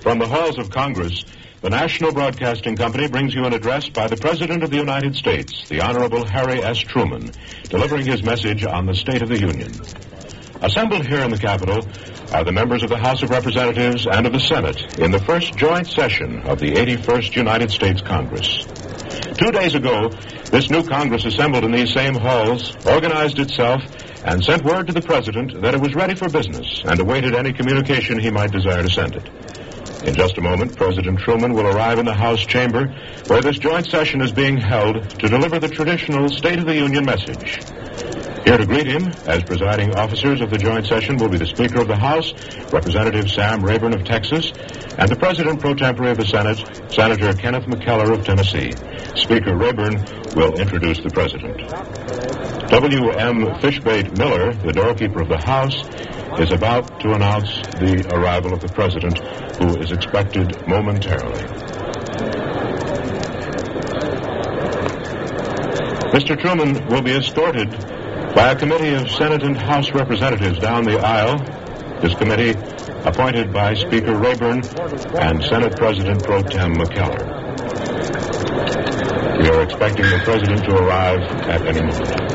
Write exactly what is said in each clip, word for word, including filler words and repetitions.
From the halls of Congress, the National Broadcasting Company brings you an address by the President of the United States, the Honorable Harry S. Truman, delivering his message on the State of the Union. Assembled here in the Capitol are the members of the House of Representatives and of the Senate in the first joint session of the eighty-first United States Congress. Two days ago, this new Congress assembled in these same halls, organized itself, and sent word to the President that it was ready for business and awaited any communication he might desire to send it. In just a moment, President Truman will arrive in the House chamber where this joint session is being held to deliver the traditional State of the Union message. Here to greet him, as presiding officers of the joint session, will be the Speaker of the House, Representative Sam Rayburn of Texas, and the President pro tempore of the Senate, Senator Kenneth McKellar of Tennessee. Speaker Rayburn will introduce the President. W M Fishbait Miller, the doorkeeper of the House, is about to announce the arrival of the President, who is expected momentarily. Mister Truman will be escorted by a committee of Senate and House representatives down the aisle. This committee appointed by Speaker Rayburn and Senate President Pro Tem McKellar. We are expecting the President to arrive at any moment.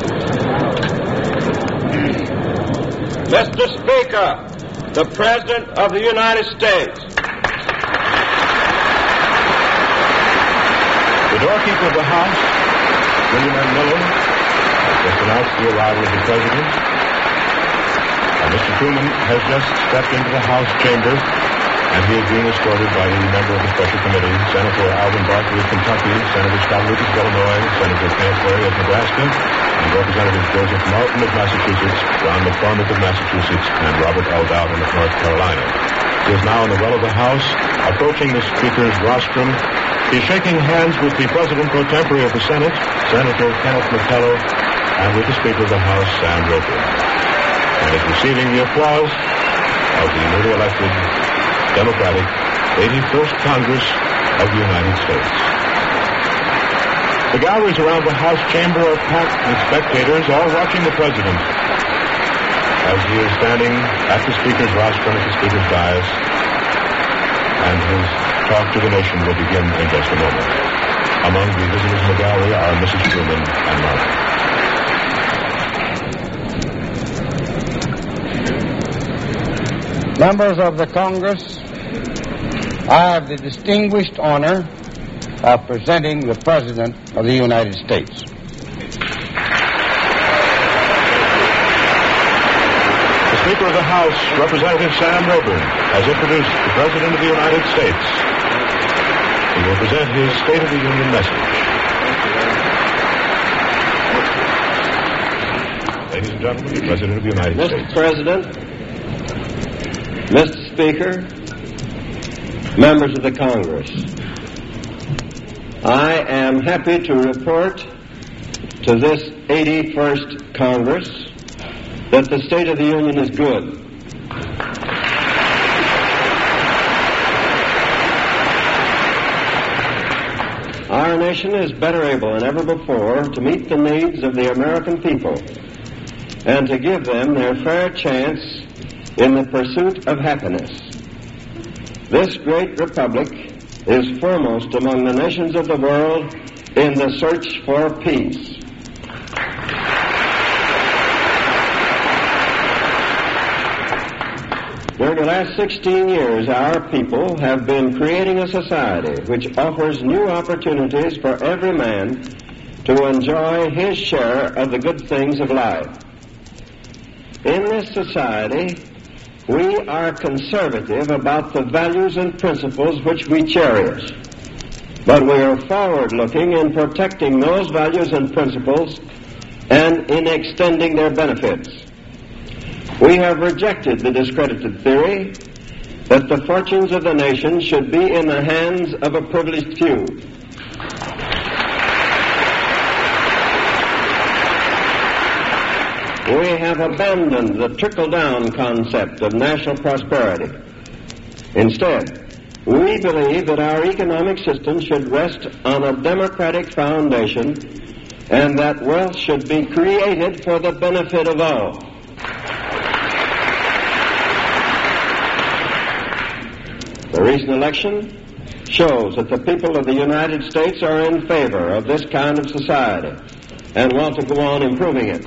Mister Speaker, the President of the United States. The doorkeeper of the House, William M. Miller, has just announced the arrival of the President. And Mister Truman has just stepped into the House chamber, and he is being escorted by the member of the Special Committee, Senator Alvin Barkley of Kentucky, Senator Scott Lucas of Illinois, Senator Kenneth Berry of Nebraska, and Representatives Joseph Martin of Massachusetts, John McCormick of Massachusetts, and Robert L. Dowden of North Carolina. He is now in the well of the House, approaching the Speaker's rostrum. He's shaking hands with the President pro tempore of the Senate, Senator Kenneth McKellar, and with the Speaker of the House, Sam Rayburn, and is receiving the applause of the newly elected Democratic eighty-first Congress of the United States. The galleries around the House chamber are packed with spectators, all watching the President as he is standing at the Speaker's rostrum, at the Speaker's dais, and his talk to the nation will begin in just a moment. Among the visitors in the gallery are Missus Truman and Martin. Members of the Congress, I have the distinguished honor of presenting the President of the United States. The Speaker of the House, Representative Sam Rayburn, has introduced the President of the United States. He will present his State of the Union message. Ladies and gentlemen, the President of the United Mister States. President, Mister Speaker, members of the Congress, I am happy to report to this eighty-first Congress that the State of the Union is good. Our nation is better able than ever before to meet the needs of the American people and to give them their fair chance in the pursuit of happiness. This great republic is foremost among the nations of the world in the search for peace. During the last sixteen years, our people have been creating a society which offers new opportunities for every man to enjoy his share of the good things of life. In this society, we are conservative about the values and principles which we cherish, but we are forward-looking in protecting those values and principles and in extending their benefits. We have rejected the discredited theory that the fortunes of the nation should be in the hands of a privileged few. We have abandoned the trickle-down concept of national prosperity. Instead, we believe that our economic system should rest on a democratic foundation and that wealth should be created for the benefit of all. The recent election shows that the people of the United States are in favor of this kind of society and want to go on improving it.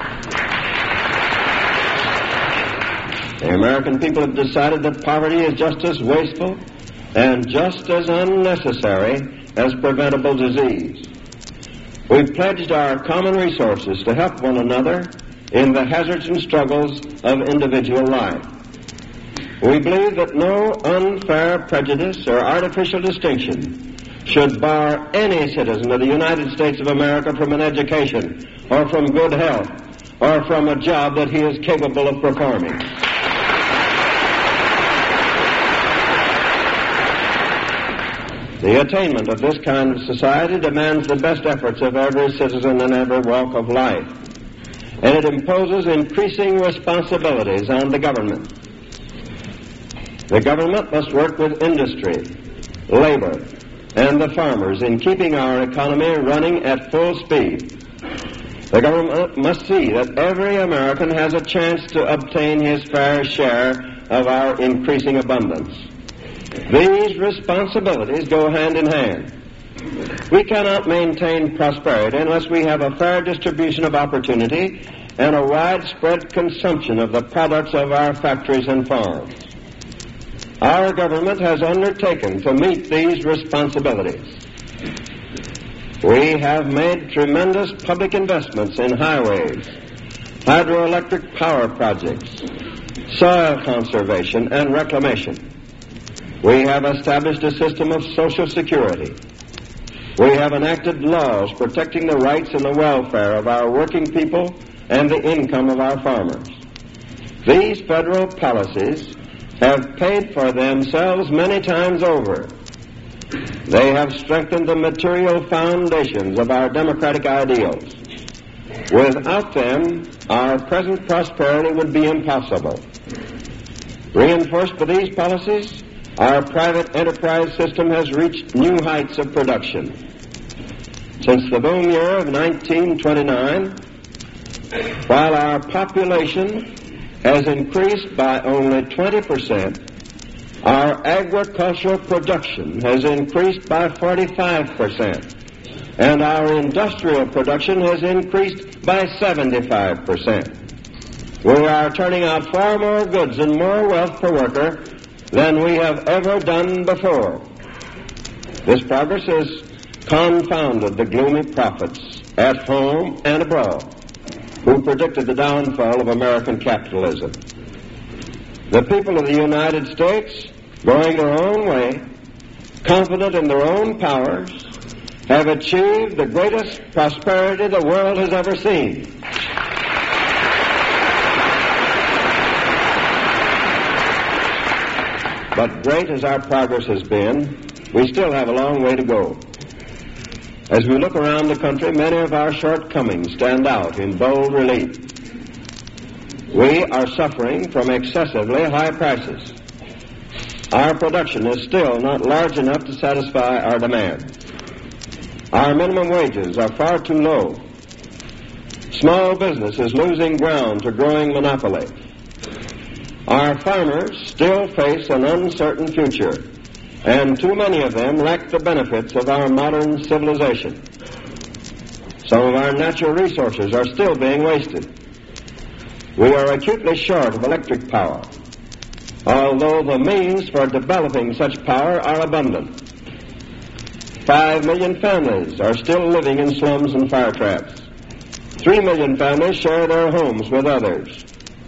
The American people have decided that poverty is just as wasteful and just as unnecessary as preventable disease. We've pledged our common resources to help one another in the hazards and struggles of individual life. We believe that no unfair prejudice or artificial distinction should bar any citizen of the United States of America from an education or from good health or from a job that he is capable of performing. The attainment of this kind of society demands the best efforts of every citizen in every walk of life, and it imposes increasing responsibilities on the government. The government must work with industry, labor, and the farmers in keeping our economy running at full speed. The government must see that every American has a chance to obtain his fair share of our increasing abundance. These responsibilities go hand in hand. We cannot maintain prosperity unless we have a fair distribution of opportunity and a widespread consumption of the products of our factories and farms. Our government has undertaken to meet these responsibilities. We have made tremendous public investments in highways, hydroelectric power projects, soil conservation, and reclamation. We have established a system of Social Security. We have enacted laws protecting the rights and the welfare of our working people and the income of our farmers. These federal policies have paid for themselves many times over. They have strengthened the material foundations of our democratic ideals. Without them, our present prosperity would be impossible. Reinforced by these policies, our private enterprise system has reached new heights of production. Since the boom year of nineteen twenty-nine, while our population has increased by only twenty percent, our agricultural production has increased by forty-five percent, and our industrial production has increased by seventy-five percent. We are turning out far more goods and more wealth per worker than we have ever done before. This progress has confounded the gloomy prophets at home and abroad who predicted the downfall of American capitalism. The people of the United States, going their own way, confident in their own powers, have achieved the greatest prosperity the world has ever seen. But great as our progress has been, we still have a long way to go. As we look around the country, many of our shortcomings stand out in bold relief. We are suffering from excessively high prices. Our production is still not large enough to satisfy our demand. Our minimum wages are far too low. Small business is losing ground to growing monopoly. Our farmers still face an uncertain future, and too many of them lack the benefits of our modern civilization. Some of our natural resources are still being wasted. We are acutely short of electric power, although the means for developing such power are abundant. Five million families are still living in slums and fire traps. Three million families share their homes with others.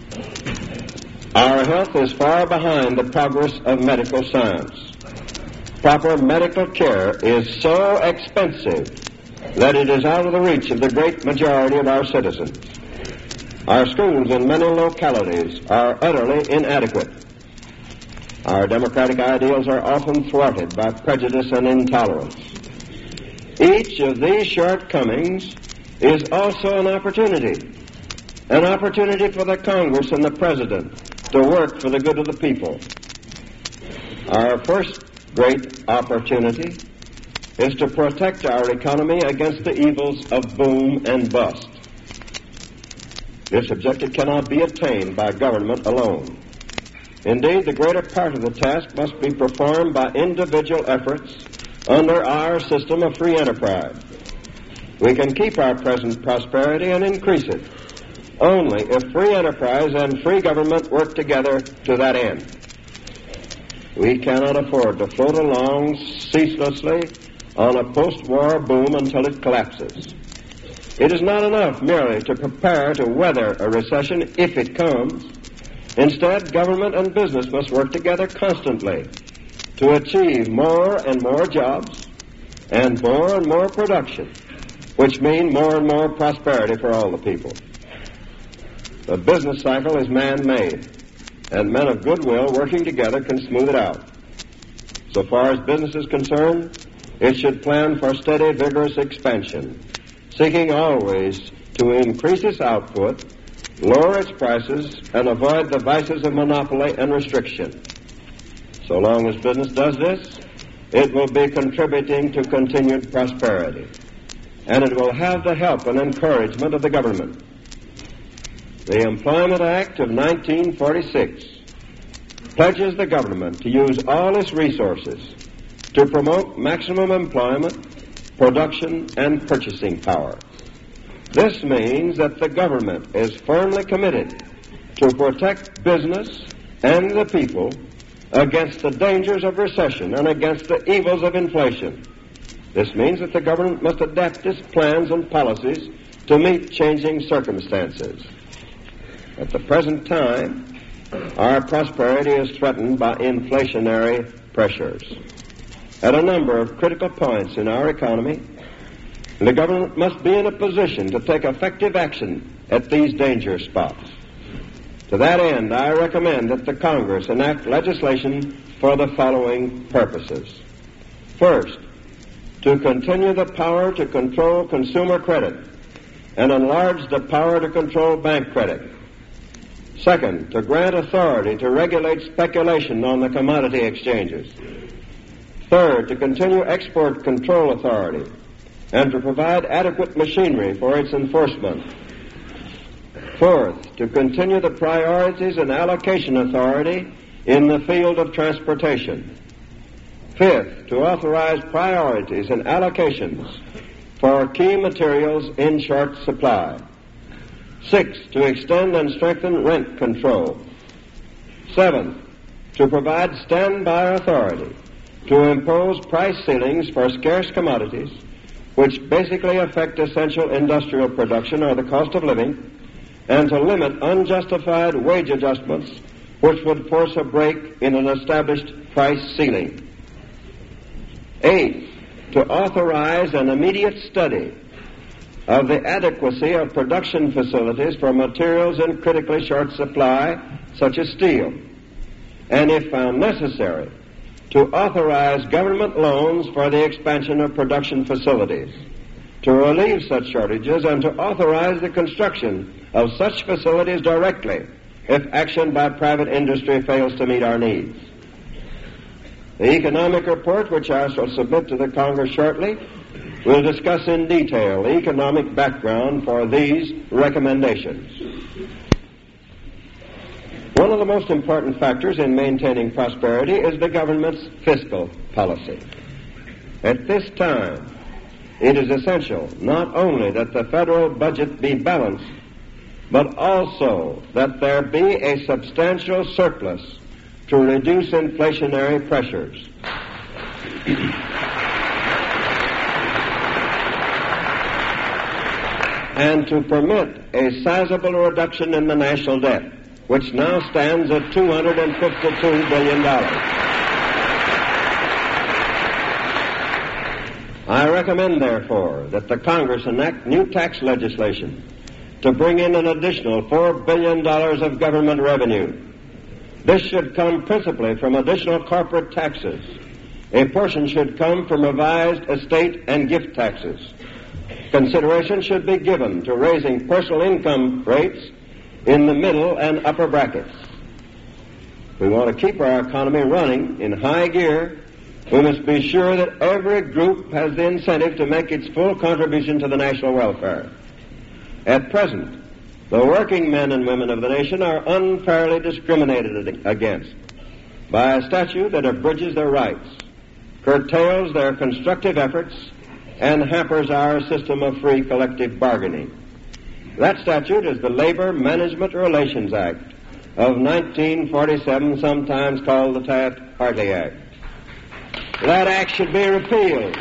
Our health is far behind the progress of medical science. Proper medical care is so expensive that it is out of the reach of the great majority of our citizens. Our schools in many localities are utterly inadequate. Our democratic ideals are often thwarted by prejudice and intolerance. Each of these shortcomings is also an opportunity, an opportunity for the Congress and the President to work for the good of the people. Our first great opportunity is to protect our economy against the evils of boom and bust. This objective cannot be attained by government alone. Indeed, the greater part of the task must be performed by individual efforts under our system of free enterprise. We can keep our present prosperity and increase it only if free enterprise and free government work together to that end. We cannot afford to float along ceaselessly on a post-war boom until it collapses. It is not enough merely to prepare to weather a recession if it comes. Instead, government and business must work together constantly to achieve more and more jobs and more and more production, which mean more and more prosperity for all the people. The business cycle is man-made, and men of goodwill working together can smooth it out. So far as business is concerned, it should plan for steady, vigorous expansion, seeking always to increase its output, lower its prices, and avoid the vices of monopoly and restriction. So long as business does this, it will be contributing to continued prosperity, and it will have the help and encouragement of the government. The Employment Act of nineteen forty-six pledges the government to use all its resources to promote maximum employment, production, and purchasing power. This means that the government is firmly committed to protect business and the people against the dangers of recession and against the evils of inflation. This means that the government must adapt its plans and policies to meet changing circumstances. At the present time, our prosperity is threatened by inflationary pressures. At a number of critical points in our economy, the government must be in a position to take effective action at these danger spots. To that end, I recommend that the Congress enact legislation for the following purposes. First, to continue the power to control consumer credit and enlarge the power to control bank credit. Second, to grant authority to regulate speculation on the commodity exchanges. Third, to continue export control authority and to provide adequate machinery for its enforcement. Fourth, to continue the priorities and allocation authority in the field of transportation. Fifth, to authorize priorities and allocations for key materials in short supply. Sixth, to extend and strengthen rent control. Seventh, to provide standby authority to impose price ceilings for scarce commodities, which basically affect essential industrial production or the cost of living, and to limit unjustified wage adjustments which would force a break in an established price ceiling. Eighth, to authorize an immediate study of the adequacy of production facilities for materials in critically short supply, such as steel, and if found necessary, to authorize government loans for the expansion of production facilities, to relieve such shortages, and to authorize the construction of such facilities directly if action by private industry fails to meet our needs. The economic report, which I shall submit to the Congress shortly, will discuss in detail the economic background for these recommendations. One of the most important factors in maintaining prosperity is the government's fiscal policy. At this time, it is essential not only that the federal budget be balanced, but also that there be a substantial surplus to reduce inflationary pressures. And to permit a sizable reduction in the national debt, which now stands at two hundred fifty-two billion dollars. I recommend, therefore, that the Congress enact new tax legislation to bring in an additional four billion dollars of government revenue. This should come principally from additional corporate taxes. A portion should come from revised estate and gift taxes. Consideration should be given to raising personal income rates in the middle and upper brackets. We want to keep our economy running in high gear. We must be sure that every group has the incentive to make its full contribution to the national welfare. At present, The working men and women of the nation are unfairly discriminated against by a statute that abridges their rights, curtails their constructive efforts, and hampers our system of free collective bargaining. That statute is the Labor Management Relations Act of nineteen forty-seven, sometimes called the Taft-Hartley Act. That act should be repealed.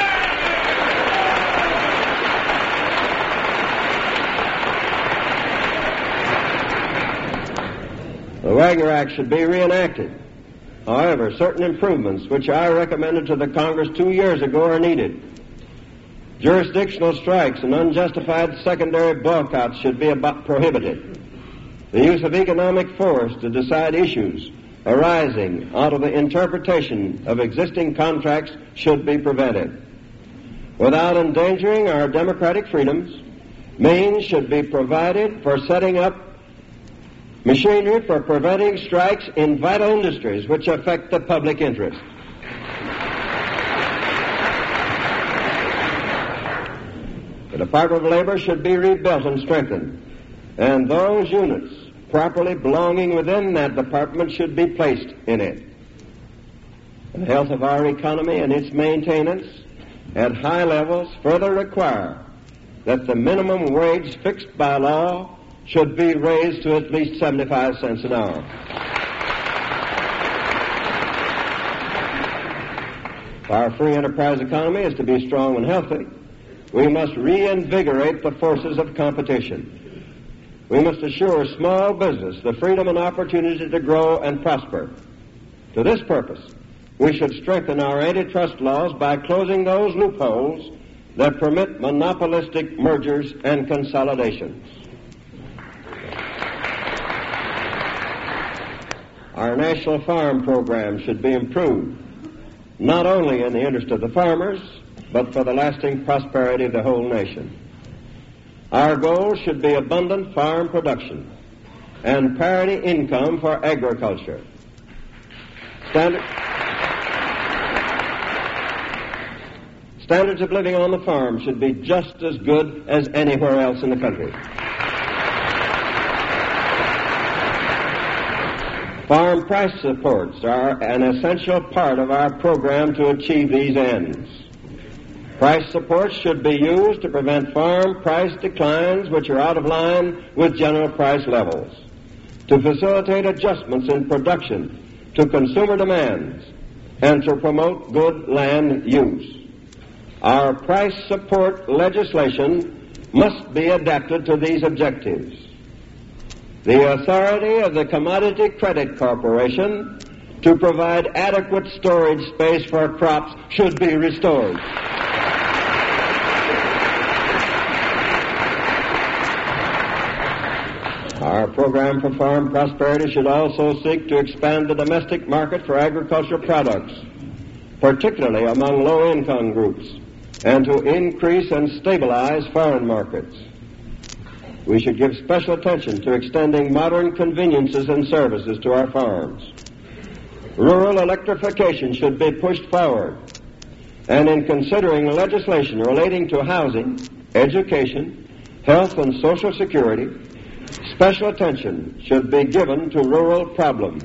The Wagner Act should be reenacted. However, certain improvements which I recommended to the Congress two years ago are needed. Jurisdictional strikes and unjustified secondary boycotts should be ab- prohibited. The use of economic force to decide issues arising out of the interpretation of existing contracts should be prevented. Without endangering our democratic freedoms, means should be provided for setting up machinery for preventing strikes in vital industries which affect the public interest. The Department of Labor should be rebuilt and strengthened, and those units properly belonging within that department should be placed in it. The health of our economy and its maintenance at high levels further require that the minimum wage fixed by law should be raised to at least seventy-five cents an hour. If our free enterprise economy is to be strong and healthy, we must reinvigorate the forces of competition. We must assure small business the freedom and opportunity to grow and prosper. To this purpose, we should strengthen our antitrust laws by closing those loopholes that permit monopolistic mergers and consolidations. Our national farm program should be improved, not only in the interest of the farmers, but for the lasting prosperity of the whole nation. Our goal should be abundant farm production and parity income for agriculture. Standard, standards of living on the farm should be just as good as anywhere else in the country. Farm price supports are an essential part of our program to achieve these ends. Price supports should be used to prevent farm price declines which are out of line with general price levels, to facilitate adjustments in production to consumer demands, and to promote good land use. Our price support legislation must be adapted to these objectives. The authority of the Commodity Credit Corporation to provide adequate storage space for crops should be restored. Our program for farm prosperity should also seek to expand the domestic market for agricultural products, particularly among low-income groups, and to increase and stabilize foreign markets. We should give special attention to extending modern conveniences and services to our farms. Rural electrification should be pushed forward, and in considering legislation relating to housing, education, health, and social security, special attention should be given to rural problems.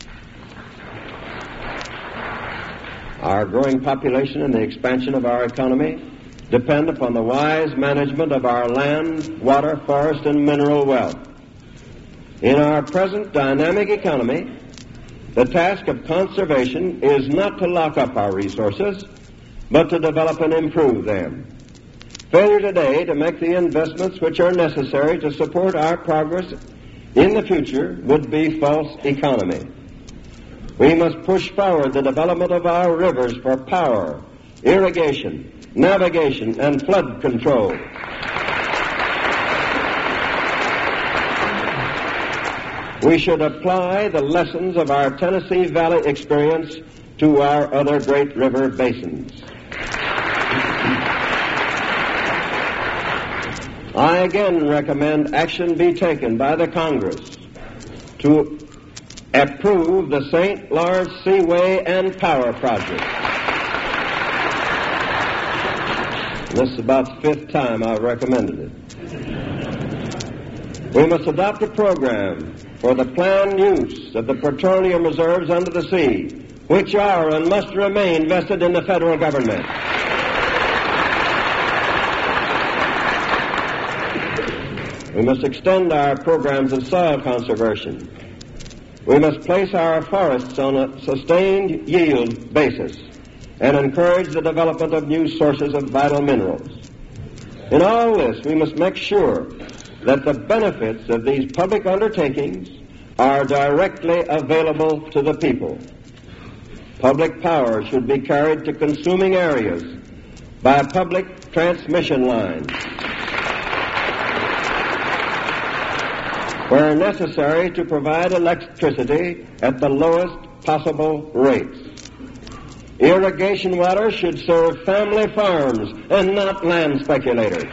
Our growing population and the expansion of our economy depend upon the wise management of our land, water, forest, and mineral wealth. In our present dynamic economy, the task of conservation is not to lock up our resources, but to develop and improve them. Failure today to make the investments which are necessary to support our progress in the future would be false economy. We must push forward the development of our rivers for power, irrigation, navigation, and flood control. We should apply the lessons of our Tennessee Valley experience to our other great river basins. I again recommend action be taken by the Congress to approve the Saint Lawrence Seaway and Power Project. This is about the fifth time I've recommended it. We must adopt a program for the planned use of the petroleum reserves under the sea, which are and must remain vested in the federal government. We must extend our programs of soil conservation. We must place our forests on a sustained yield basis and encourage the development of new sources of vital minerals. In all this, we must make sure that the benefits of these public undertakings are directly available to the people. Public power should be carried to consuming areas by public transmission lines. Where necessary, to provide electricity at the lowest possible rates. Irrigation water should serve family farms and not land speculators.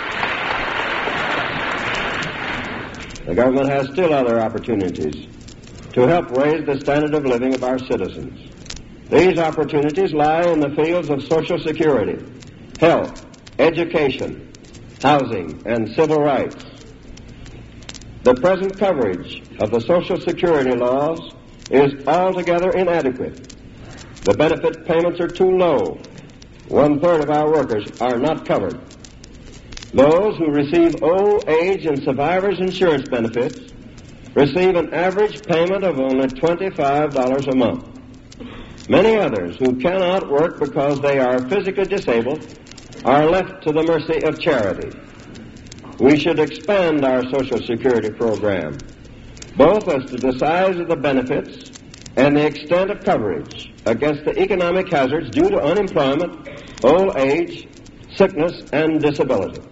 The government has still other opportunities to help raise the standard of living of our citizens. These opportunities lie in the fields of Social Security, health, education, housing, and civil rights. The present coverage of the Social Security laws is altogether inadequate. The benefit payments are too low. One-third of our workers are not covered. Those who receive old age and survivors insurance benefits receive an average payment of only twenty-five dollars a month. Many others who cannot work because they are physically disabled are left to the mercy of charity. We should expand our Social Security program, both as to the size of the benefits and the extent of coverage against the economic hazards due to unemployment, old age, sickness, and disability.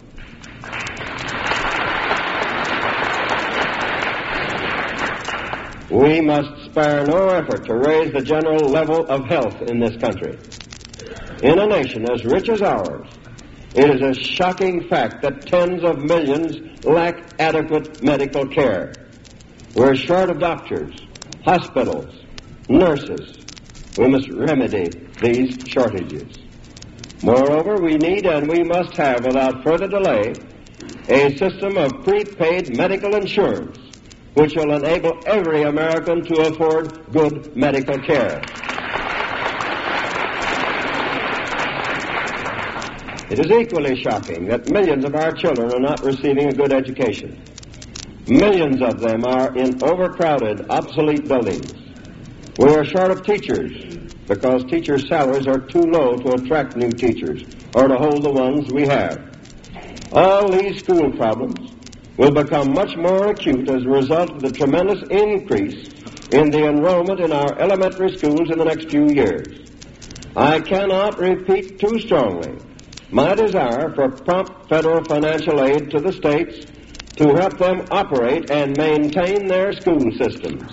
We must spare no effort to raise the general level of health in this country. In a nation as rich as ours, it is a shocking fact that tens of millions lack adequate medical care. We're short of doctors, hospitals, nurses. We must remedy these shortages. Moreover, we need and we must have, without further delay, a system of prepaid medical insurance which will enable every American to afford good medical care. It is equally shocking that millions of our children are not receiving a good education. Millions of them are in overcrowded, obsolete buildings. We are short of teachers because teachers' salaries are too low to attract new teachers or to hold the ones we have. All these school problems will become much more acute as a result of the tremendous increase in the enrollment in our elementary schools in the next few years. I cannot repeat too strongly my desire for prompt federal financial aid to the states to help them operate and maintain their school systems.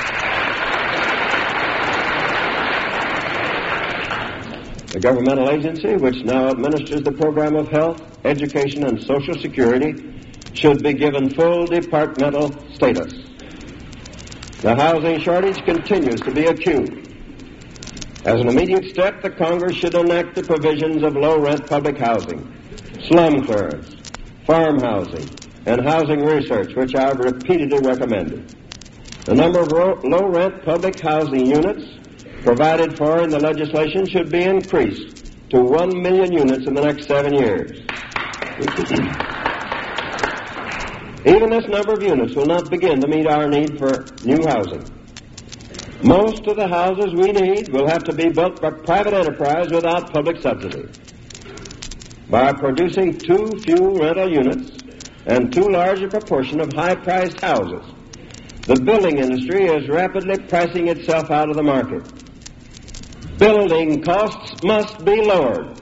The governmental agency which now administers the program of health, education, and Social Security should be given full departmental status. The housing shortage continues to be acute. As an immediate step, the Congress should enact the provisions of low-rent public housing, slum clearance, farm housing, and housing research, which I have repeatedly recommended. The number of low-rent public housing units provided for in the legislation should be increased to one million units in the next seven years. Even this number of units will not begin to meet our need for new housing. Most of the houses we need will have to be built by private enterprise without public subsidy. By producing too few rental units and too large a proportion of high-priced houses, the building industry is rapidly pricing itself out of the market. Building costs must be lowered.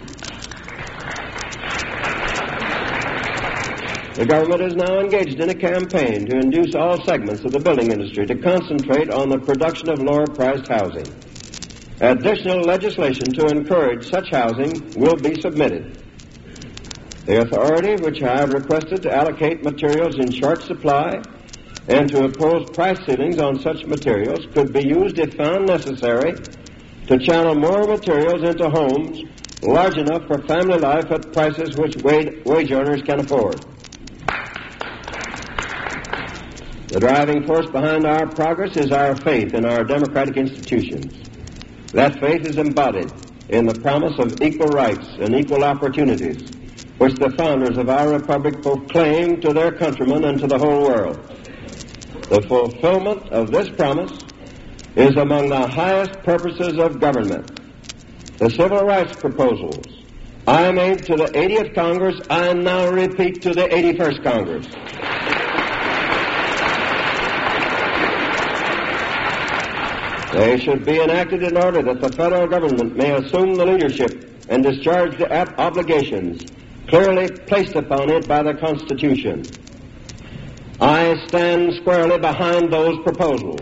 The government is now engaged in a campaign to induce all segments of the building industry to concentrate on the production of lower-priced housing. Additional legislation to encourage such housing will be submitted. The authority which I have requested to allocate materials in short supply and to impose price ceilings on such materials could be used, if found necessary, to channel more materials into homes large enough for family life at prices which wage earners can afford. The driving force behind our progress is our faith in our democratic institutions. That faith is embodied in the promise of equal rights and equal opportunities, which the founders of our republic proclaimed to their countrymen and to the whole world. The fulfillment of this promise is among the highest purposes of government. The civil rights proposals I made to the eightieth Congress, I now repeat to the eighty-first Congress. They should be enacted in order that the federal government may assume the leadership and discharge the obligations clearly placed upon it by the Constitution. I stand squarely behind those proposals.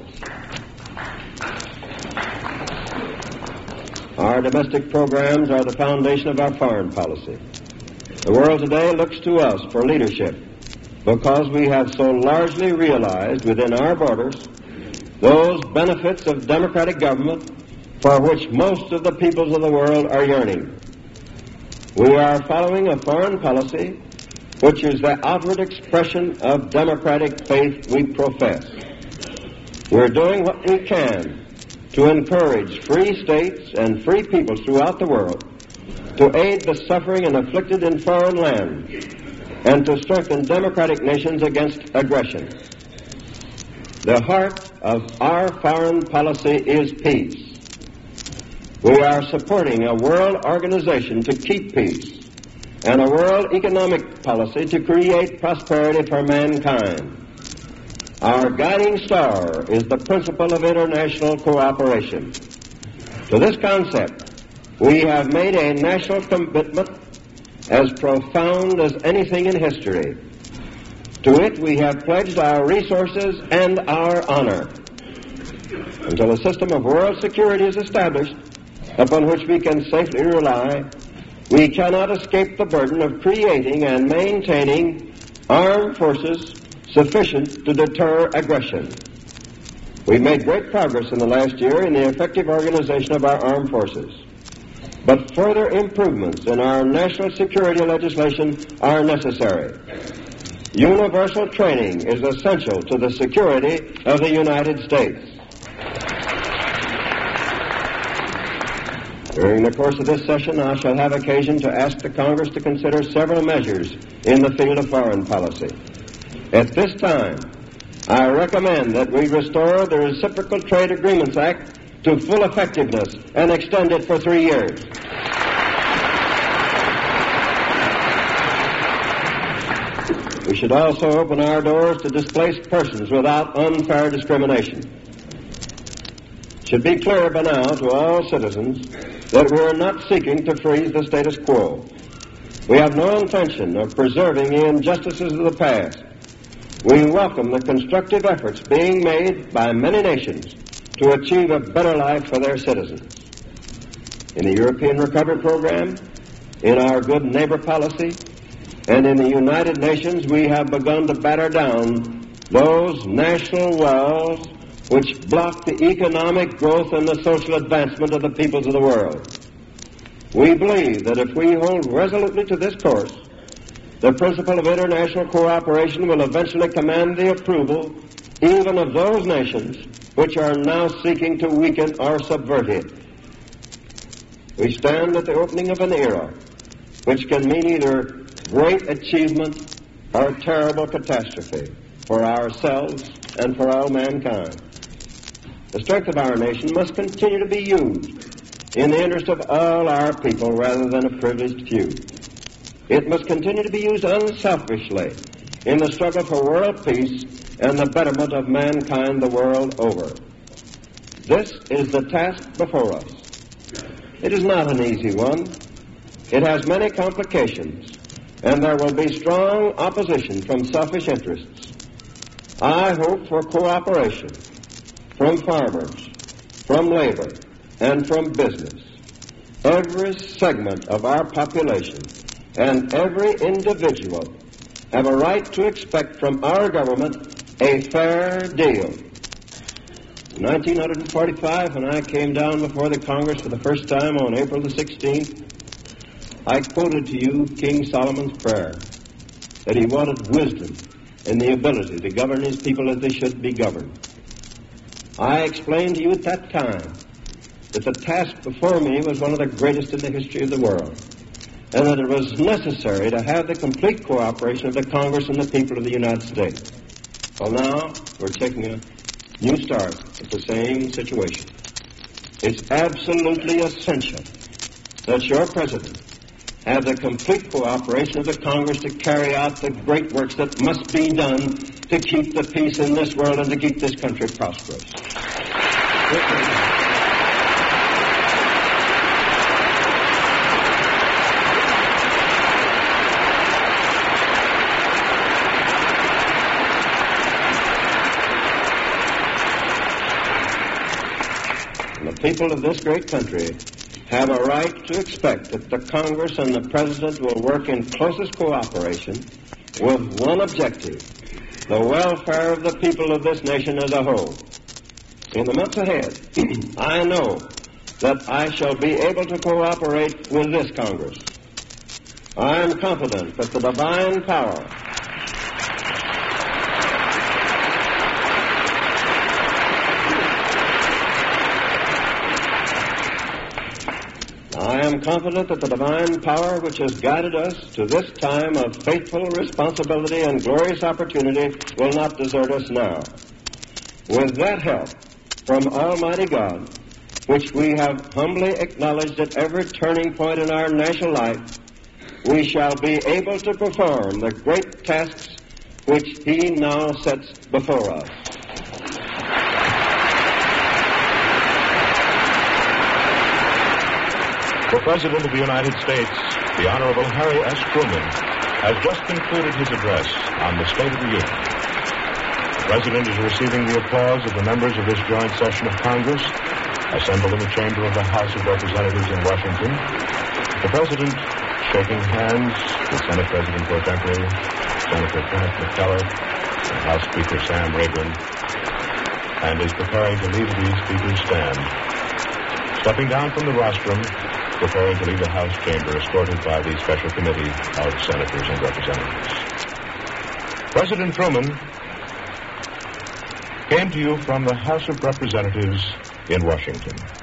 Our domestic programs are the foundation of our foreign policy. The world today looks to us for leadership because we have so largely realized within our borders those benefits of democratic government for which most of the peoples of the world are yearning. We are following a foreign policy which is the outward expression of democratic faith we profess. We're doing what we can to encourage free states and free peoples throughout the world to aid the suffering and afflicted in foreign lands and to strengthen democratic nations against aggression. The heart of our foreign policy is peace. We are supporting a world organization to keep peace and a world economic policy to create prosperity for mankind. Our guiding star is the principle of international cooperation. To this concept, we have made a national commitment as profound as anything in history. To it, we have pledged our resources and our honor. Until a system of world security is established upon which we can safely rely, we cannot escape the burden of creating and maintaining armed forces sufficient to deter aggression. We've made great progress in the last year in the effective organization of our armed forces, but further improvements in our national security legislation are necessary. Universal training is essential to the security of the United States. During the course of this session, I shall have occasion to ask the Congress to consider several measures in the field of foreign policy. At this time, I recommend that we restore the Reciprocal Trade Agreements Act to full effectiveness and extend it for three years. We should also open our doors to displaced persons without unfair discrimination. It should be clear by now to all citizens that we are not seeking to freeze the status quo. We have no intention of preserving the injustices of the past. We welcome the constructive efforts being made by many nations to achieve a better life for their citizens. In the European Recovery Program, in our good neighbor policy, and in the United Nations, we have begun to batter down those national walls which block the economic growth and the social advancement of the peoples of the world. We believe that if we hold resolutely to this course, the principle of international cooperation will eventually command the approval even of those nations which are now seeking to weaken or subvert it. We stand at the opening of an era which can mean either great achievement or terrible catastrophe for ourselves and for all mankind. The strength of our nation must continue to be used in the interest of all our people rather than a privileged few. It must continue to be used unselfishly in the struggle for world peace and the betterment of mankind the world over. This is the task before us. It is not an easy one. It has many complications, and there will be strong opposition from selfish interests. I hope for cooperation from farmers, from labor, and from business. Every segment of our population and every individual have a right to expect from our government a fair deal. In nineteen forty-five, when I came down before the Congress for the first time on April the sixteenth, I quoted to you King Solomon's prayer, that he wanted wisdom in the ability to govern his people as they should be governed. I explained to you at that time that the task before me was one of the greatest in the history of the world, and that it was necessary to have the complete cooperation of the Congress and the people of the United States. Well, now we're taking a new start at the same situation. It's absolutely essential that your president have the complete cooperation of the Congress to carry out the great works that must be done to keep the peace in this world and to keep this country prosperous. The people of this great country have a right to expect that the Congress and the President will work in closest cooperation with one objective, the welfare of the people of this nation as a whole. In the months ahead, I know that I shall be able to cooperate with this Congress. I am confident that the divine power I am confident that the divine power which has guided us to this time of faithful responsibility and glorious opportunity will not desert us now. With that help from Almighty God, which we have humbly acknowledged at every turning point in our national life, we shall be able to perform the great tasks which He now sets before us. The President of the United States, the Honorable Harry S. Truman, has just concluded his address on the State of the Union. The President is receiving the applause of the members of this joint session of Congress, assembled in the chamber of the House of Representatives in Washington. The President shaking hands with Senate President Pro Tempore, Senator Kenneth McKellar, and House Speaker Sam Rayburn, and is preparing to leave the Speaker's stand. Stepping down from the rostrum, preparing to leave the House chamber, escorted by the Special Committee of Senators and Representatives. President Truman came to you from the House of Representatives in Washington.